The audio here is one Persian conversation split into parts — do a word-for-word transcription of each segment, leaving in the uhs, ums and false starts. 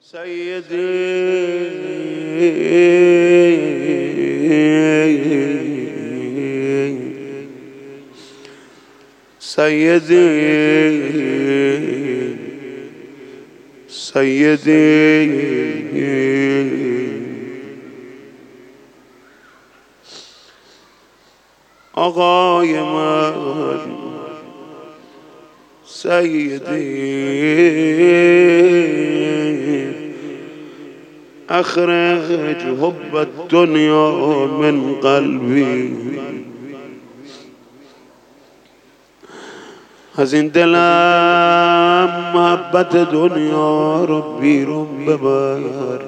سيدي سيدي سيدي آقای من سيدي أخرج حب الدنيا من قلبي از این دلم محبت دنیا رو بیرون ببر.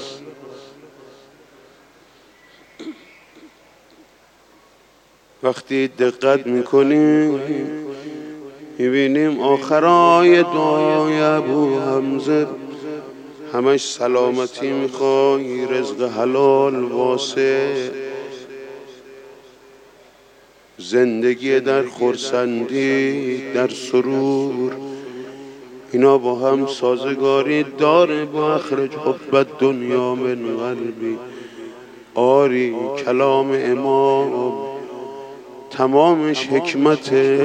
وقتی دقت میکنیم میبینیم آخرای دعای ابو حمزه همش سلامتی میخوای، رزق حلال واسه، زندگی در خرسندی در سرور، اینا با هم سازگاری داره با اخرج حب دنیا من قلبی. آری کلام امام تمامش حکمته.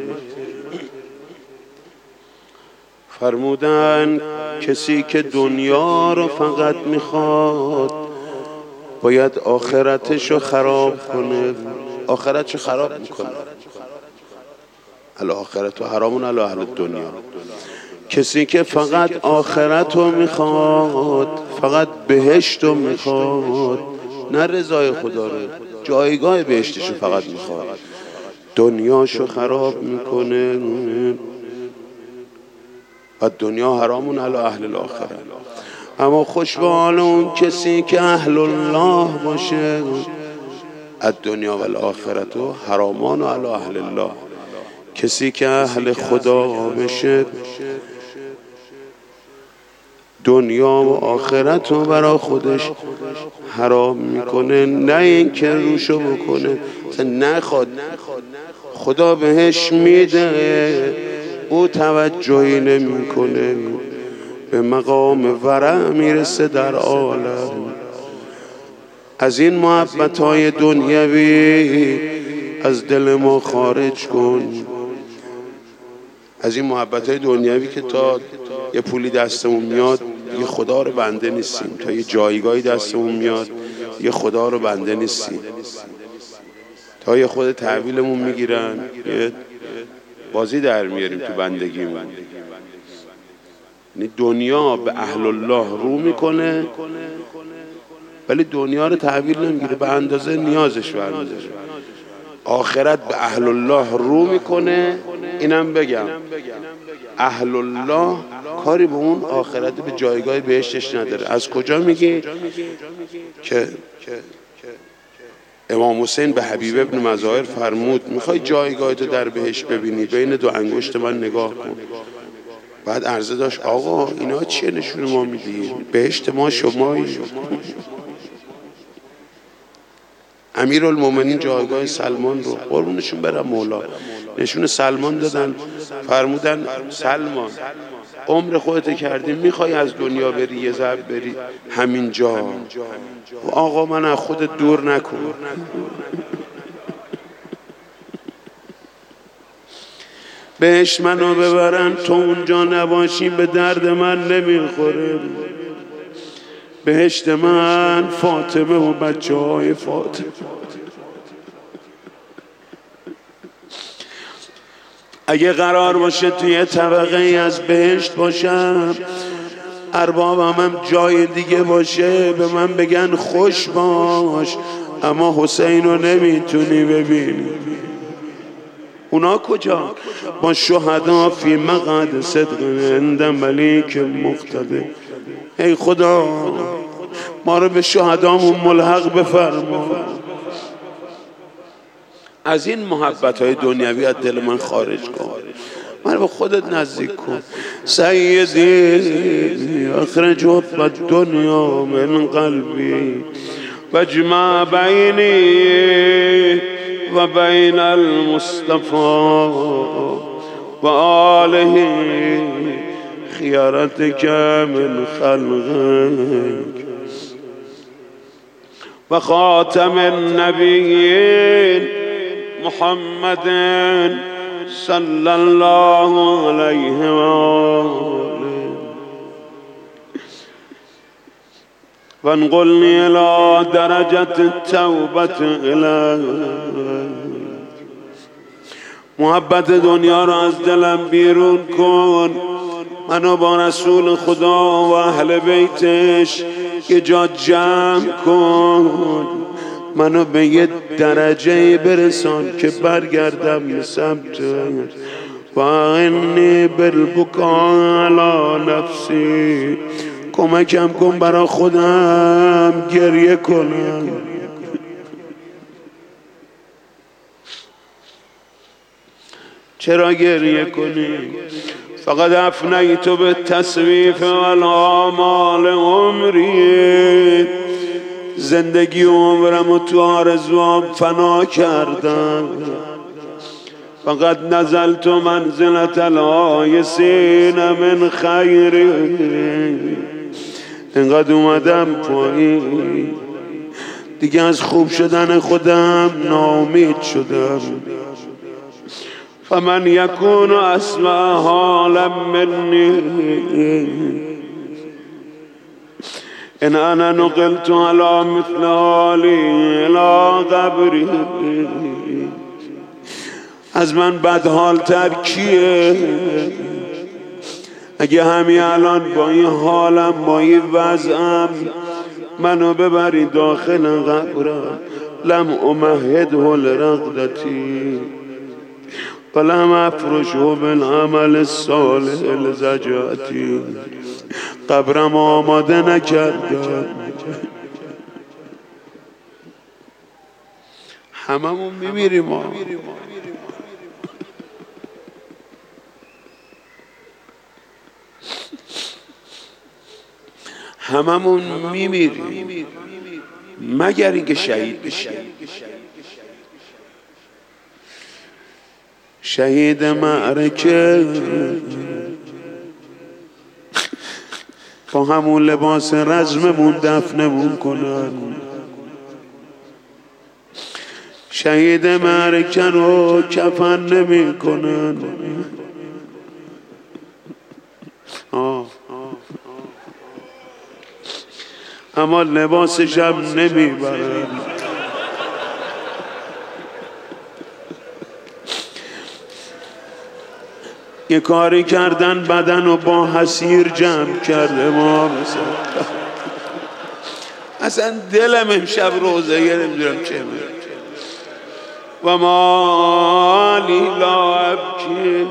فرمودن کسی که دنیا رو فقط میخواد باید آخرتشو خراب کنه. آخرتشو خراب میکنه. الاخرت حرامون علی اهل دنیا. کسی که فقط آخرتو میخواد، فقط بهشتو میخواد، نه رضای خدا رو، جایگاه بهشتشو فقط میخواد، دنیاشو خراب میکنه. و دنیا حرامون علی اهل الاخره. اما خوش به حال اون کسی که اهل الله باشه. الدنیا و الاخرت حرامان علی اهل الله. کسی که اهل خدا بشه دنیا و آخرت رو برای خودش حرام میکنه، نه این که روشو بکنه، نخواد، خدا بهش میده او توجهی نمیکنه، به مقام ورع میرسه در عالم. از این محبت‌های دنیوی از دل ما خارج کن. از این محبت‌های دنیوی که تا یه پولی دستمون میاد یه خدا رو بنده نیستیم، تا یه جایگاهی دستمون میاد یه خدا رو بنده نیستیم، تا یه خود تحویلمون میگیرن یه بازی در میاریم تو بندگیمون. یعنی دنیا به اهل الله رو میکنه ولی دنیا رو تحویل نمیگیره، به اندازه نیازش برمی‌داره. آخرت به اهل الله رو میکنه. اینم بگم اهل الله کاری به اون آخرت به جایگاه بهشتش نداره. از کجا میگی؟ که امام حسین به حبیب ابن مظاهر فرمود میخوای جایگاهتو در بهشت ببینی؟ بین دو انگشت من نگاه کن. بعد عرضه داشت آقا اینا چیه نشون ما میدی؟ بهشت ما شمایی. امیرالمومنین جایگاه سلمان رو قربونشون برم مولا نشون سلمان دادن، فرمودن سلمان عمر خودت کردی، میخوای از دنیا بری یه ذره بری همین جا. آقا من از خودت دور نکن. بهش منو ببرن تو اونجا نباشی به درد من نمیخوره. بهشت من فاطمه و بچه های فاطمه. اگه قرار باشه توی طبقه از بهشت باشم، اربابم هم جای دیگه باشه، به من بگن خوش باش، اما حسین رو نمیتونی ببینی. اونا کجا؟ با شهدا فی مقعد صدق عند ملیک مقتدر. ای خدا ما رو به شهدامون ملحق بفرما. از این محبت‌های دنیوی از دل من خارج کن، من به خودت نزدیک کن. سیدی اخرج حب الدنیا من قلبی واجمع بینی و بین المصطفى و آله خيارتك من خلقك وخاتم النبيين محمد صلى الله عليه وآله وانقلني إلى درجة التوبة إليك. محبت دنیا را از دلم بیرون کن، منو با رسول خدا و اهل بیتش یه جا جمع کن، منو به یه درجه برسان که برگردم به سمتت. و انی بالبکا علی نفسی، کمکم کن برا خودم گریه کنم. چرا گریه کنی؟ فقط افنیت به تصویف والآمال عمری، زندگی و عمرم و تو آرزوام فنا کردم. فقط نزلت منزلت الآیسین من خیری، اینقدر اومدم پایین دیگه از خوب شدن خودم ناامید شدم. فمن يكون أسوأ حالا مني إن أنا نقلت على مثل حالي إلى قبري. از من بدحالتر کیه؟ اگه همین الان با این حالم با این وضعم منو ببری داخل قبرم، لم امهده لرقدتی فلم افرشه بالعمل الصالح لزجاتی. قبرم آماده نکردم. هممون میمیریم ما. هممون میمیریم مگر اینکه شهید بشیم. شهید معرکه با همون لباس رزممون دفنمون کنن. شهید معرکه رو کفن نمی کنن. آه. اما لباسش هم نمی برن. یه کاری کردن بدن و با حسیر جمع کرده ما مثلا. اصلا دلم امشب روزه یه نمیدونم چه میره. و مالی لا ابکی،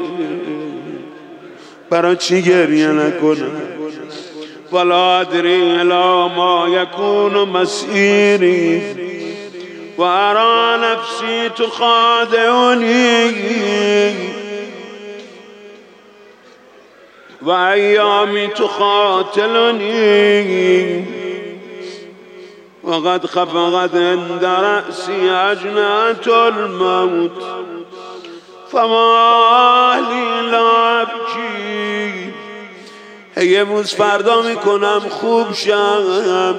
برای چی گریه نکنم؟ ولا ادری الا ما یکون مسیری و ارا نفسی تخادعنی و ایامی تخاتلنی و قد خفقت عند رأسی اجنحة الموت فما لی لا ابکی. یه روز فردا میکنم خوب شم،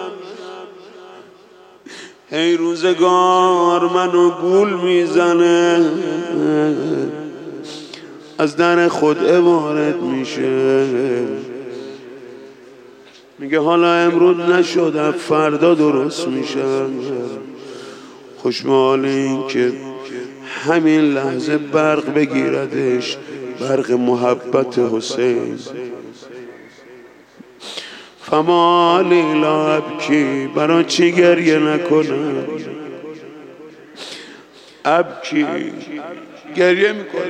هی روزگار منو گول میزنه، از در خود وارد میشه، میگه حالا امروز نشد فردا درست میشه. خوشحال این که همین لحظه برق بگیردش، برق محبت حسین. فما لی لا ابکی، برای چی گریه نکنم؟ ابکی، گریه میکنم.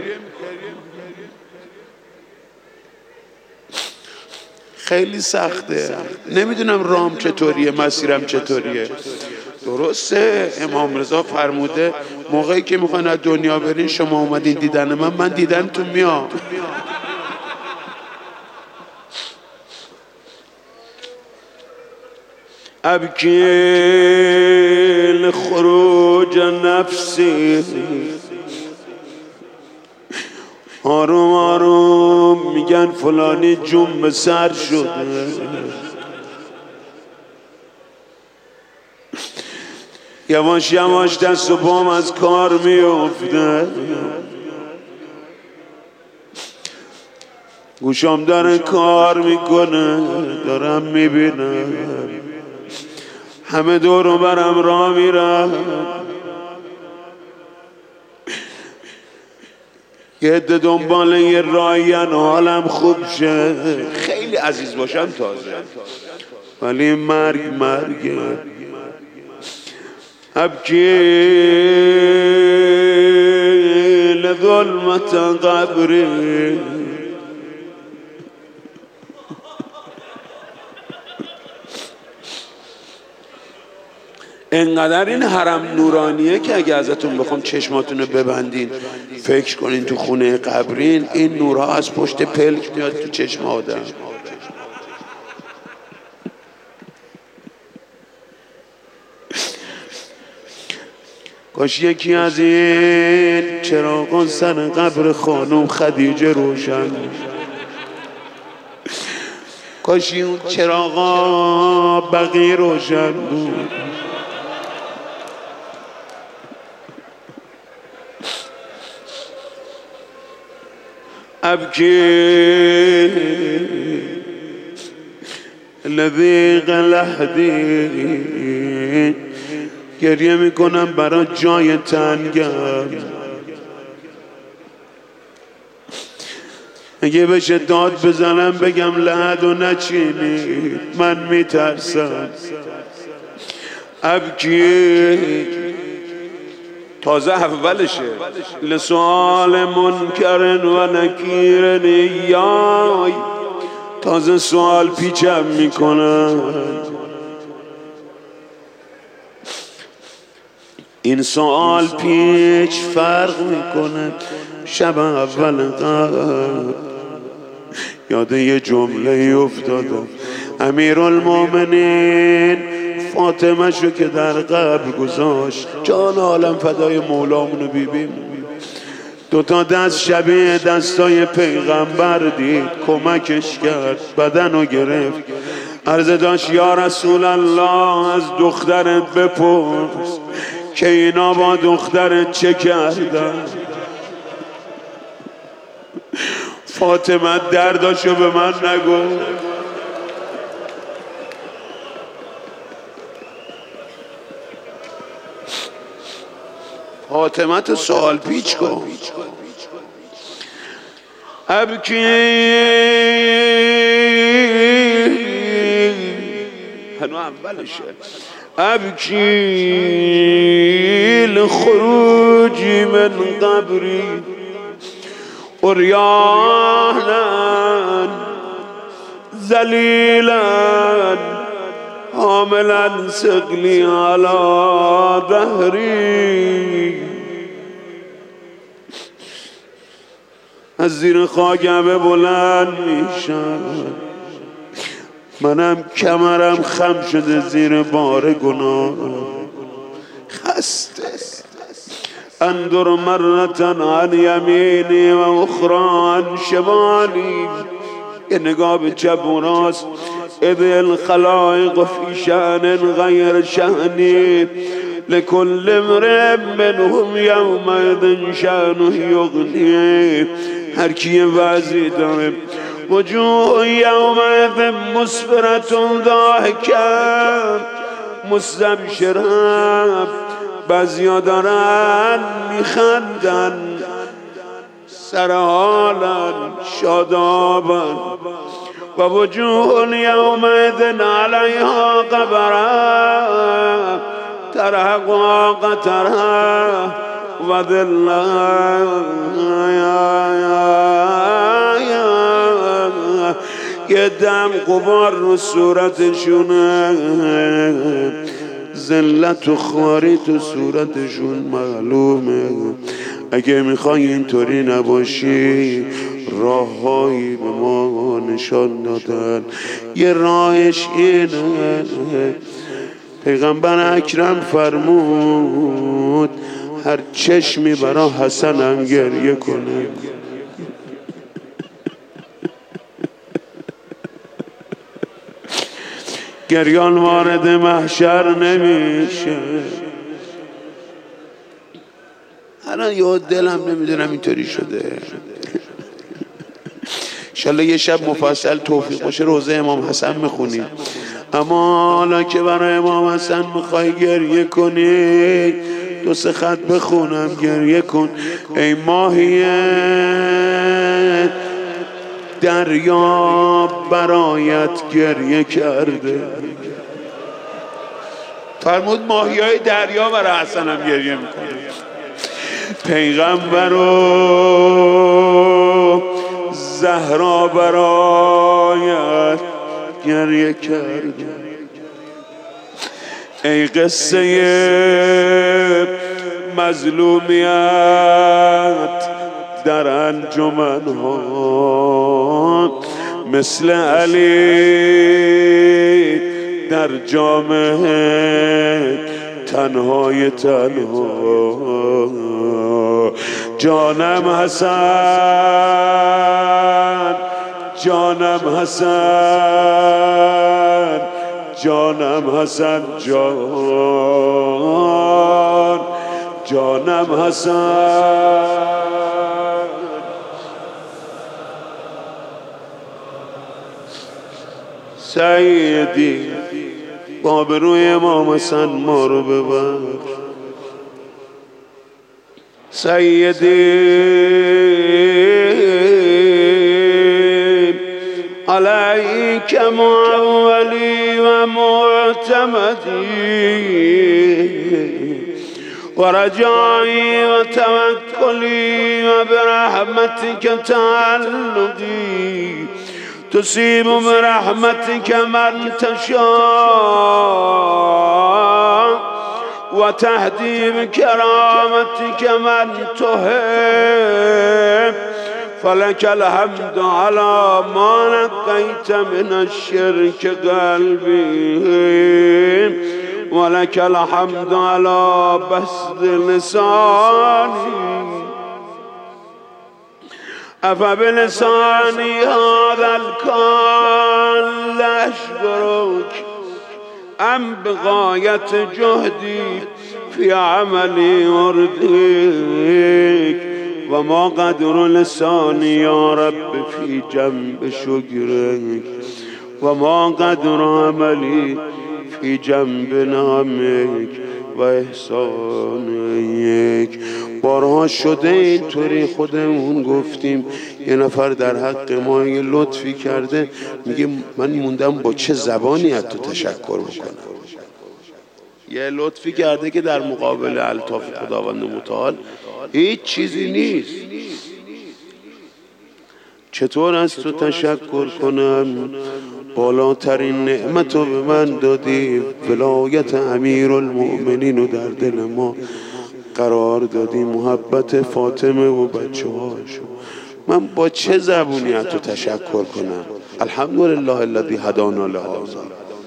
خیلی سخته، نمیدونم رام چطوریه، مسیرم چطوریه. درسته امام رضا فرموده موقعی که میخواین از دنیا برین شما اومدین دیدن من، من دیدنتون میام. ابکی لخروج نفسی، آروم آروم میگن فلانی جون به سر شده. یواش یواش دست و پام از کار میفته، گوشام داره کار میکنه، دارم میبینم همه دور و برم را میرم، یه عده دنبال یه راین حالم خوب شه، خیلی عزیز باشم تازه، ولی مرگ مرگه. ابکی لظلمت قبری، انقدر این حرم نورانیه که اگه ازتون بخوام چشماتون رو ببندین فکر کنین تو خونه قبرین، این نورها از پشت پلک میاد تو چشم آدم. کاش یکی از این چراغان سر قبر خانم خدیجه روشن، کاش این چراغا بقیه روشن بود. ابکی لذیق لحدی، گریه میکنم برای جای تنگم، اگه بشه داد بزنم بگم لحد و نچینید من میترسم. ابکی تازه اولشه، لسوال منکر و نکیر یای، تازه سوال پیچم میکنن. این سوال پیچ فرق میکنه. شب اول قبل یاد یه جمله افتادم، امیرالمومنین فاطمه شو که در قبر گذاشت، جان عالم فدای مولامونو بیبیم، دوتا دست شبیه دستای پیغمبر دید، کمکش کرد، بدنو گرفت، عرضه داشت یا رسول الله از دخترت بپرس که اینا با دخترت چه کردن. فاطمه درداشو به من نگو، فاطمه تو سوال پیچ کن. ابکی هنو اولشه، ابکی لخروجی من قبری عریانا ذلیلا حاملا ثقلی علی ظهری. از زیر خاکمه بلند میشم، منم کمرم خم شده زیر بار گناه، خسته اندر مرتن عن یمینی و اخرى عن شمالی، یه نگاه به چپ و راست، اذ الخلائق فی شأن غیر شأنی لكل امرئ منهم یومئذ شأنه یغنی. هر کی وضعی داره، وجوه یومئذ مسفرة ضاحکة مستبشرة، بعضیا دارن میخندن سرحالن شادابن، و وجوه یومئذ علیها غبرة ترهقها قترة و ذلة. یه دم غبار رو صورتشونه، ذلت و خواری تو صورتشون معلومه. اگه میخوای اینطوری نباشی راههایی به ما نشان دادن، یه راهش اینه، پیغمبر اکرم فرمود هر چشمی برا حسن هم گریه کنه. گریان وارد محشر نمیشه. الان یه دلم نمیدونم اینطوری شده. انشالله یه شب مفصل توفیق باشه روزه امام حسن میخونیم. اما حالا که برای امام حسن میخوای گریه کنی، دو سه خط بخونم گریه کن. ای ماهیه دریا برایت گریه کرده. فرمود ماهیای دریا برای حسن هم گریه میکنه. پیغمبر و زهرا برایت گریه کرده. ای قصه مظلومیت در انجمنها، مثل علی در جامعه تنهای تنها. جانم حسن، جانم حسن، جانم حسن جان، جانم حسن. سیدی آبروی امام حسن ما رو ببخش. سیدی علیک مولی و معتمدی و رجایی و توکلی و برحمتک تعلقی، تصیب برحمتک من تشاء و تهدی بکرامتک من تحب. فلك الحمد على ما نقيت من الشرك قلبي، ولك الحمد على بسط لساني. أفبلساني هذا الكون لأشكرك أم بغاية جهدي في عملي أرضيك؟ وما قدر لساني يا رب في جنب شكرك، وما قدر عملي في جنب نعمك و احسانك. بارها شده اینطوری خودمون گفتیم یه نفر در حق ما یه لطفی کرده، میگه من موندم با چه زبانی از تو تشکر بکنم. یه لطفی کرده که در مقابل الطاف خداوند متعال هیچ چیزی نیست. چطور از تو تشکر کنم؟ بالاترین نعمت رو به من دادی، ولایت امیرالمؤمنین رو در دل ما قرار دادی، محبت فاطمه و بچه هاشو. من با چه زبونی از تو تشکر کنم؟ الحمدلله الذی هدانا لهذا.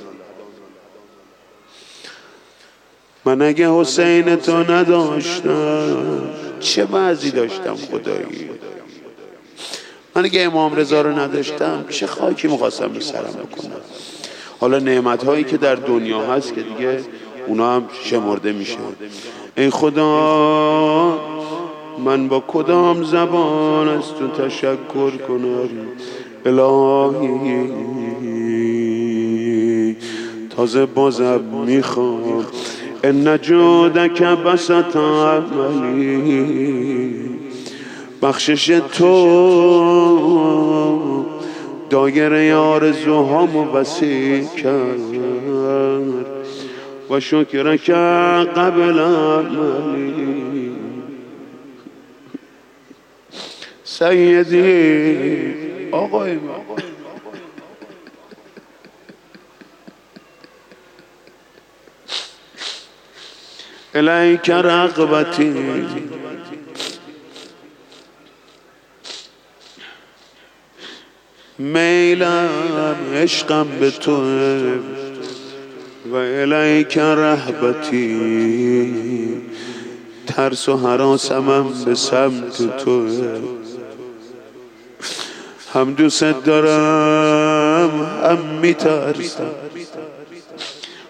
من اگه حسین تو نداشتم چه بعضی داشتم خدایی؟ من اگه امام رضا رو نداشتم چه خاکی میخواستم به سرم بکنم؟ حالا نعمت هایی که در دنیا هست که دیگه اونا هم شمرده میشه. ای خدا من با کدام زبان از تو تشکر کنم؟ الهی تازه بازم میخوام ان جودک بسط عملی، بخشش تو دایره آرزوهامو وسیع کرد و شکرک قبل عملی. سیدی آقای من الیک رغبتی، میلم عشقم به تو و الیک رهبتی، ترس و هراسمم به سمت تو. هم دوست دارم هم میترسم،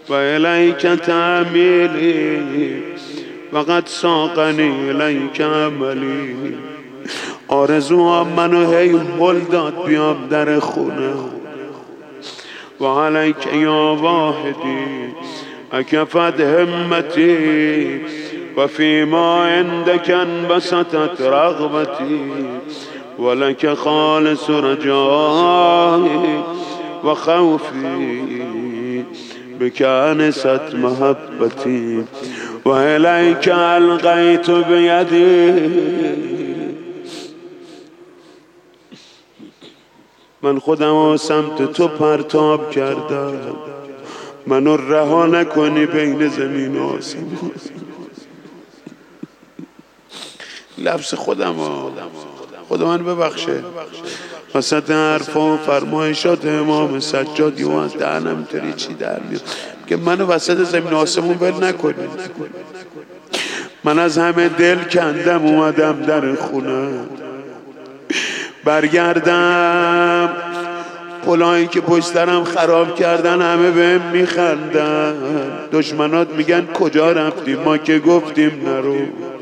و الیک تعمیلی وقد ساقنی الیک عملی. آرزوها منو هی هل داد بیام در خونه. و علیک یا واحدی اکفت همتی و فیما عندک انبسطت رغبتی ولک خالص رجایی و خوفی بک انست محبتی و الیک القیت بیدی. من خودم و سمت تو پرتاب کردم، منو رها نکنی بین زمین و آسمان. لفظ خودم و خدا من ببخشه. وسط حرفا و فرمایشات امام سجاد یه از دهنم تری چی در میاد که منو وسط زمین و آسمان ول نکنی. من از همه دل کندم اومدم در خونه، برگردم پلایی که پشترم خراب کردن همه بهم میخندن. دشمنات میگن کجا رفتیم؟ ما که گفتیم نرو.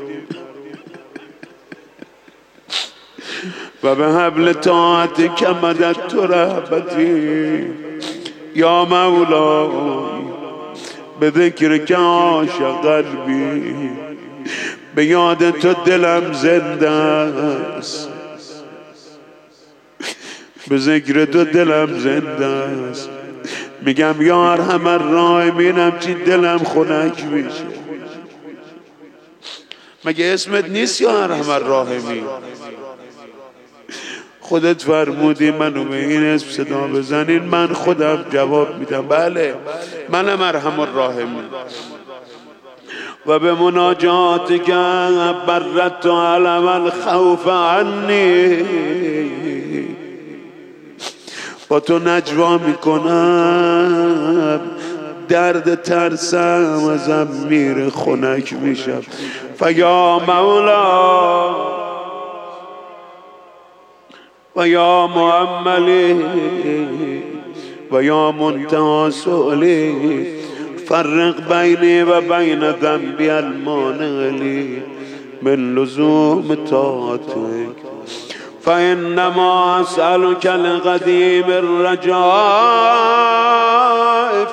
و به حبل طاعت که مدد تو رهبتی یا مولا به ذکر که عاشق قلبی. به یاد تو دلم زنده است، به ذکر تو دلم زنده است. میگم یا ارحم الراحمینم چی دلم خنک میشه. مگه اسمت نیست یا ارحم الراحمین؟ خودت فرمودی منو به این اسم صدا بزنین، من خودم جواب میدم بله منم ارحم الراحمین. و به مناجات که برت علم الخوف عنی، با تو نجوا میکنم درد ترسم ازم میره خنک میشم. فیا مولا و یا معملی و یا منتهی سؤلی فرق بینی و بین ذنبی المانع لی من لزوم طاعتک فانما اسألک القدیم الرجاء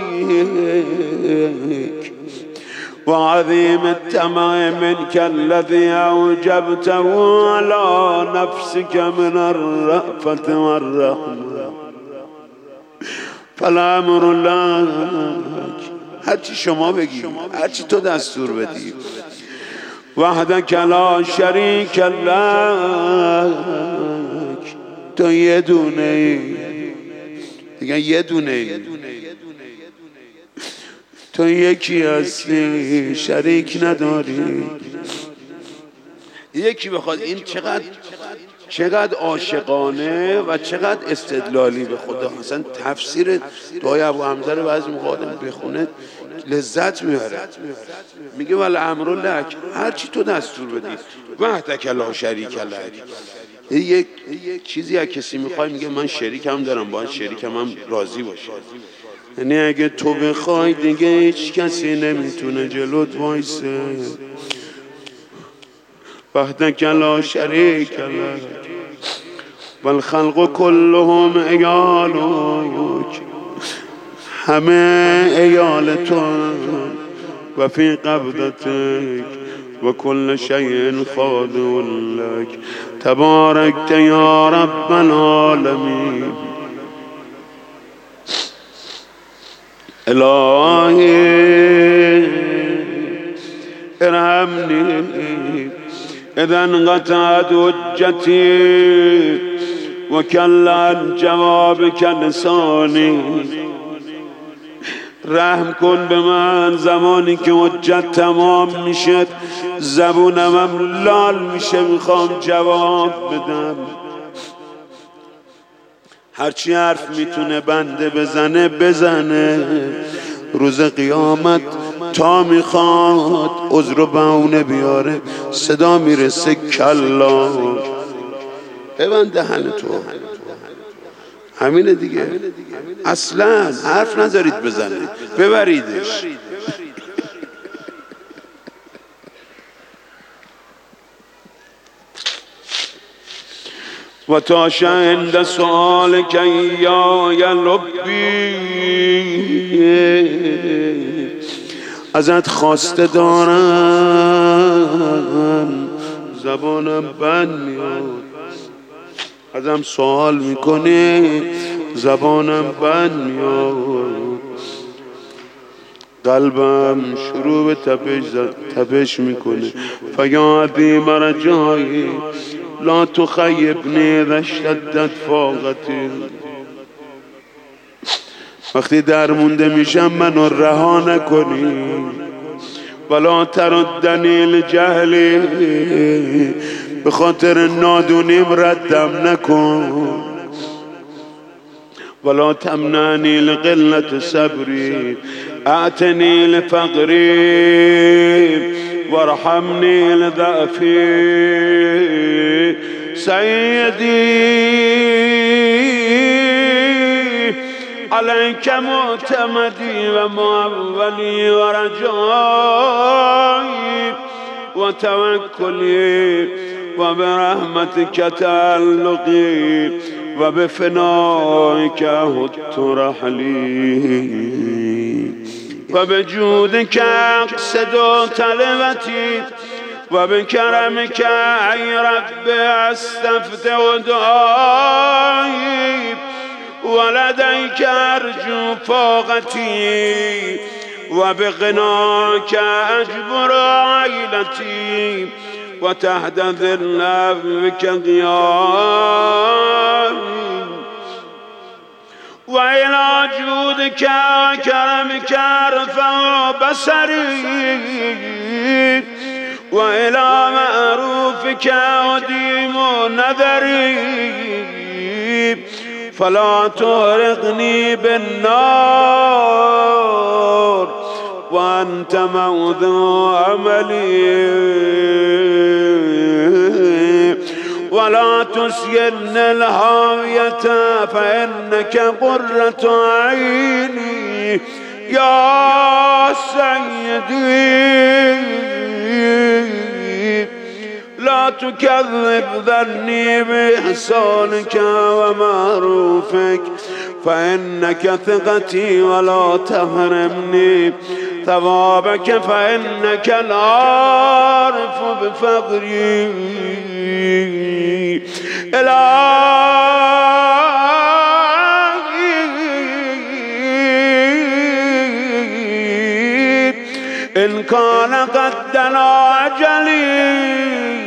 فیک و عظیم الطمع منك الذي اوجبته على نفسك من الرأفة والرحمة فالامر لك. هرچی شما بگی، هرچی تو دستور بدی. وحدك لا شریک لك، تو یه دونه ای دیگه، یه دونه ای تو یکی هستی، شریک نداری. یکی بخواد این چقدر چقدر عاشقانه و چقدر استدلالی به خدا. مثلا تفسیر دعای ابو حمزه رو بعضی موقع آدم بخونه لذت میبره. میگه ول امر لک، هر چی تو دستور بدی. وحدک لا شریک لک، یک چیزی از کسی میخوای میگه من شریکم دارم، باید شریکم هم راضی باشه. یعنی اگه تو بخوای دیگه هیچ کسی نمیتونه جلوت وایسه. وحدک لا شریک لک والخلق كلهم عیالک، همه عیال تو و فی قبضتک و کل شیء خاضع لک تبارکت یا رب العالمین. الهی ارحمنی اذا انقطعت حجتی و کل عن جوابک لسانی. رحم کن به من زمانی که حجت تمام میشه زبونم هم لال میشه، میخوام جواب بدم. هرچی حرف میتونه بنده بزنه بزنه. روز قیامت تا میخواد عذر و بهونه بیاره صدا میرسه کلا ببند دهن تو. همینه دیگه. اصلا حرف نذارید بزنید، ببریدش. و تا عند سؤال که یا لبی، ازت خواسته دارم زبانم بند میاد، ازم سوال میکنی زبانم بند میاد، قلبم شروع به تپش تپش میکنه. فیا عظیم رجایی لا تخیبنی اذا اشتدت فاقتی. وقتی درمونده میشم منو رها نکنی. ولا تردنی لجهلی، به خاطر نادونیم ردم نکن. ولا تمنعني لقلة صبري، اعتني لفقري وارحمني لضعفي. سيدي عليك معتمدي ومعولي ورجائي وتوكلي، وبرحمتك تعلقي وبفنائك هدت رحلي، وبجودك أقصد طلبتي وبكرمك أي رب أستفتح دعائي، ولديك أرجو فوقتي وبغناك أجبر عيلتي، وتحت ظل عفوك غيابي، وإلى جودك وكرمك أرفع بصري، وإلى معروفك أديم نذري، فلا تغرقني بالنار وأنت موضوع عملي، ولا تسين الهاوية فإنك قرة عيني يا سيدي. لا تكذب ظني بإحسانك ومعروفك فإنك ثقتي، ولا تحرمني ثوابك فإنك العارف بفقري. إلهي إن كان قد دنا أجلي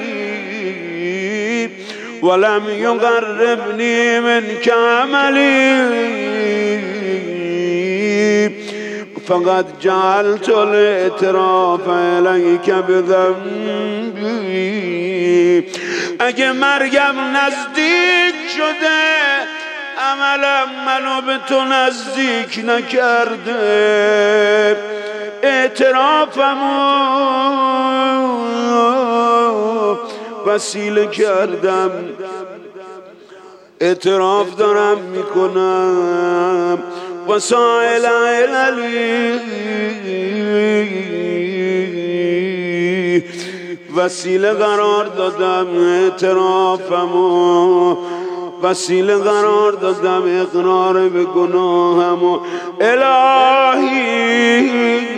ولم يقربني منك عملي، فقد جعلت الاعتراف إليك بذنبي. اگه مرگم نزدیک شده عملم منو به تو نزدیک نکرده، اعترافمو وسیله کردم، اعتراف دارم میکنم. وسائل عللی وسیله قرار دادم، اعترافمو وسیله قرار دادم، اقرار به گناهمو. الهی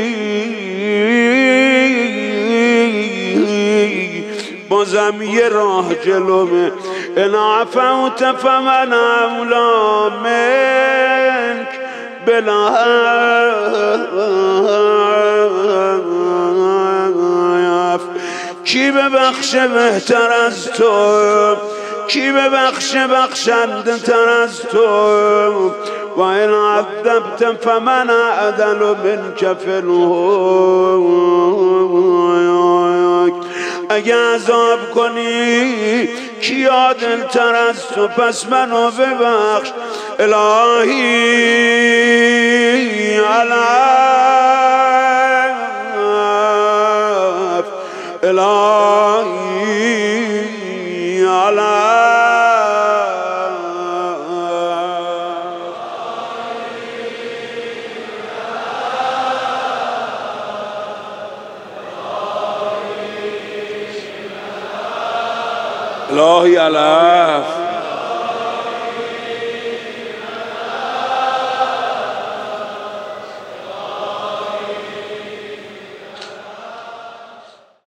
بازم یه راه جلومه. ان عفوت فمن اولا منک بلا کی ببخشه بهتر از تو، کی ببخشه بخشنده تر از تو. و این عذبت فمن عدل منک فی الحق، اگه عذاب کنی کی عادل تر از تو، پس منو ببخش. الهی علف، الهی علف. لا یلف